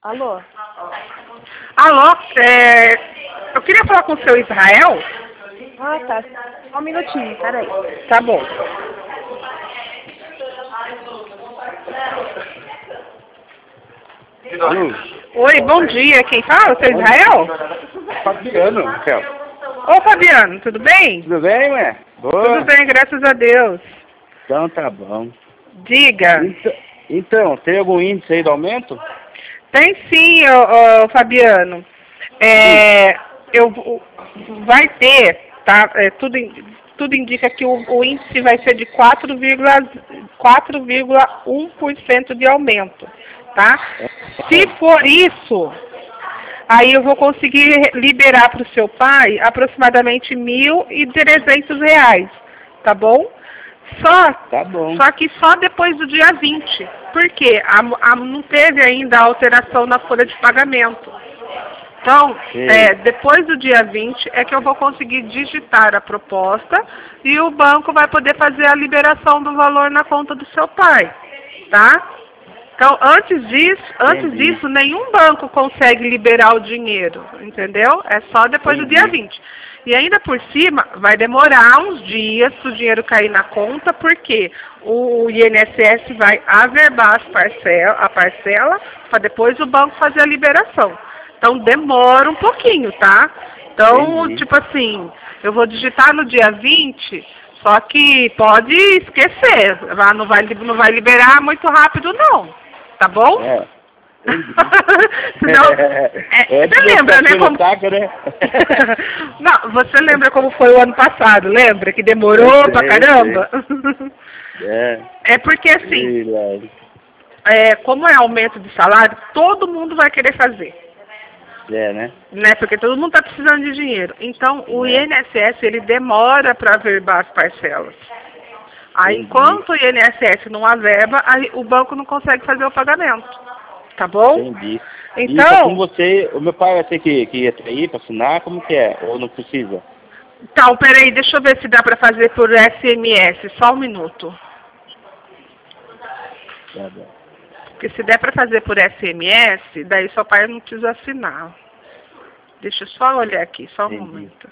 Alô? Alô, eu queria falar com o seu Israel. Ah, tá. Só um minutinho, peraí. Tá bom. Alô? Oi, bom dia. Quem fala? O seu Israel? Fabiano, Raquel. Ô, Fabiano, tudo bem? Tudo bem, ué? Boa. Tudo bem, graças a Deus. Então tá bom. Diga. Então, tem algum índice aí do aumento? Tem sim, Fabiano. Vai ter, tá? Tudo indica que o índice vai ser de 4,1% de aumento, tá? Se for isso, aí eu vou conseguir liberar para o seu pai aproximadamente R$ 1.300, tá bom? Tá bom. Só que só depois do dia 20. Por quê? Não teve ainda a alteração na folha de pagamento. Então, depois do dia 20 é que eu vou conseguir digitar a proposta e o banco vai poder fazer a liberação do valor na conta do seu pai, tá? Então, antes disso, nenhum banco consegue liberar o dinheiro, entendeu? É só depois do dia 20. E ainda por cima, vai demorar uns dias para o dinheiro cair na conta, porque o INSS vai averbar a parcela, para depois o banco fazer a liberação. Então, demora um pouquinho, tá? Então, tipo assim, eu vou digitar no dia 20, só que pode esquecer, não vai liberar muito rápido, não. Tá bom? Senão, você lembra, né? Não, você lembra como foi o ano passado, lembra? Que demorou pra caramba? É porque assim, como é aumento de salário, todo mundo vai querer fazer. Né? Porque todo mundo tá precisando de dinheiro. Então, o INSS, ele demora para averbar as parcelas. Aí, enquanto o INSS não averba, aí o banco não consegue fazer o pagamento. Tá bom? Entendi. Então, com você, o meu pai vai ter que ir até aí para assinar, como que é? Ou não precisa? Então, peraí, deixa eu ver se dá para fazer por SMS. Só um minuto. Tá bom. Porque se der para fazer por SMS, daí seu pai não precisa assinar. Deixa eu só olhar aqui, só um momento.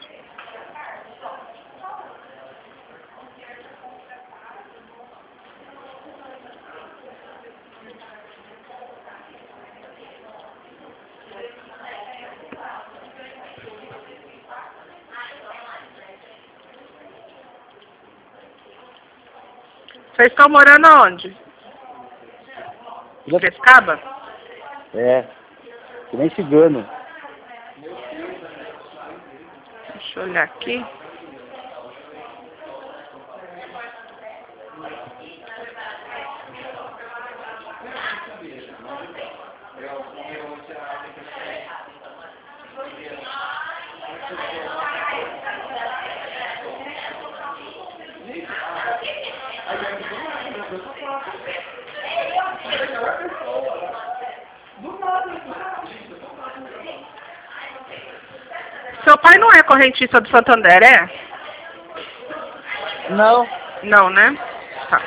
Vocês estão morando aonde? Piracicaba? Que nem cigano. Deixa eu olhar aqui. Seu pai não é correntista do Santander, é? Não. Não, né? Tá.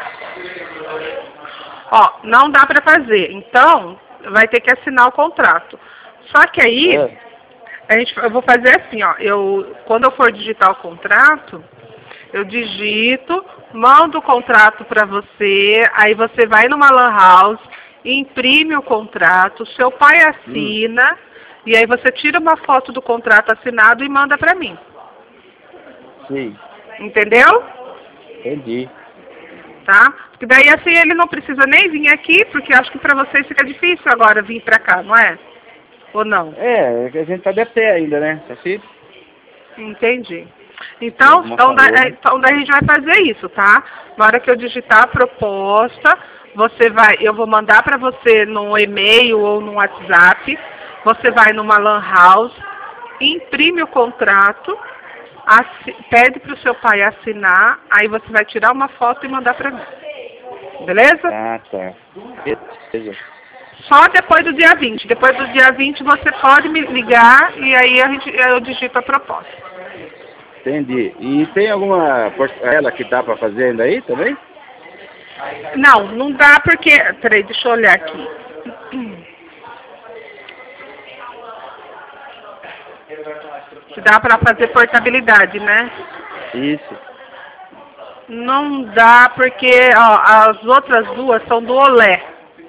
Ó, não dá pra fazer. Então, vai ter que assinar o contrato. Só que aí, eu vou fazer assim, ó. Quando eu for digitar o contrato, eu digito, mando o contrato pra você, aí você vai numa lan house, imprime o contrato, seu pai assina, e aí você tira uma foto do contrato assinado e manda pra mim. Sim. Entendeu? Entendi. Tá? Porque daí assim ele não precisa nem vir aqui, porque acho que pra vocês fica difícil agora vir pra cá, não é? Ou não? A gente tá de pé ainda, né? Assim? Entendi. Então daí a gente vai fazer isso, tá? Na hora que eu digitar a proposta, eu vou mandar pra você no e-mail ou no WhatsApp, você vai numa lan house, imprime o contrato, pede pro seu pai assinar, aí você vai tirar uma foto e mandar pra mim. Beleza? Ah, tá. Beleza. Só depois do dia 20. Depois do dia 20 você pode me ligar e aí eu digito a proposta. Entendi. E tem alguma portela que dá pra fazer ainda aí também? Não, não dá porque... Peraí, deixa eu olhar aqui. Que dá para fazer portabilidade, né? Isso. Não dá porque ó, as outras duas são do Olé.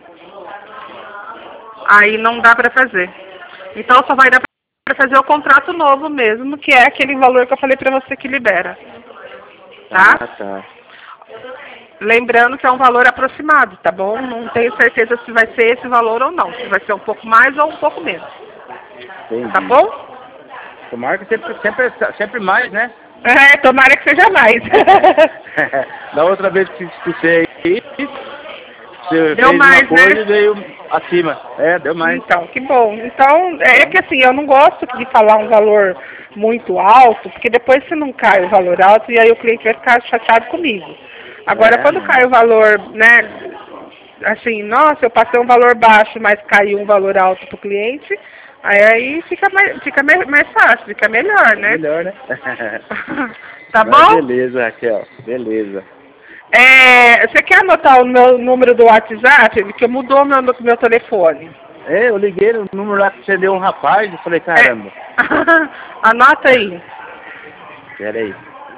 Aí não dá para fazer. Então só vai dar para fazer o contrato novo mesmo, que é aquele valor que eu falei para você que libera. Tá? Ah, tá. Lembrando que é um valor aproximado, tá bom? Não tenho certeza se vai ser esse valor ou não. Se vai ser um pouco mais ou um pouco menos. Entendi. Tá bom? Tomara que sempre mais, né? É, tomara que seja mais. Da outra vez que você aí, você Deu fez mais, uma coisa né? e veio acima. É, deu mais. Então, que bom. Então, é que assim, eu não gosto de falar um valor muito alto, porque depois se não cai o valor alto, e aí o cliente vai ficar chateado comigo. Agora, quando cai o valor, né, assim, nossa, eu passei um valor baixo, mas caiu um valor alto para o cliente, aí fica mais fácil, fica melhor, né? Melhor, né? Tá Mas bom? beleza, Raquel. Beleza. Você quer anotar o meu número do WhatsApp? Porque mudou meu telefone. Eu liguei no número lá que você deu um rapaz e falei, caramba. Anota aí. Pera aí.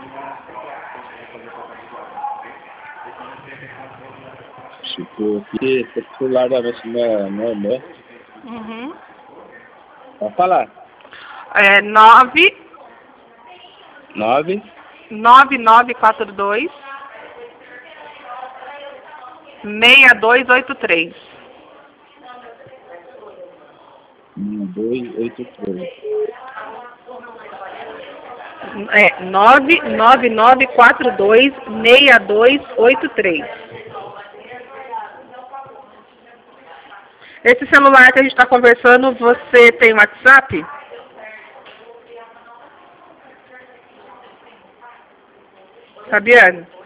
Ficou aqui, o celular da minha irmã. Uhum. Pode falar. 9942 6283. 6283. 99942 6283. Esse celular que a gente está conversando, você tem WhatsApp? Fabiane?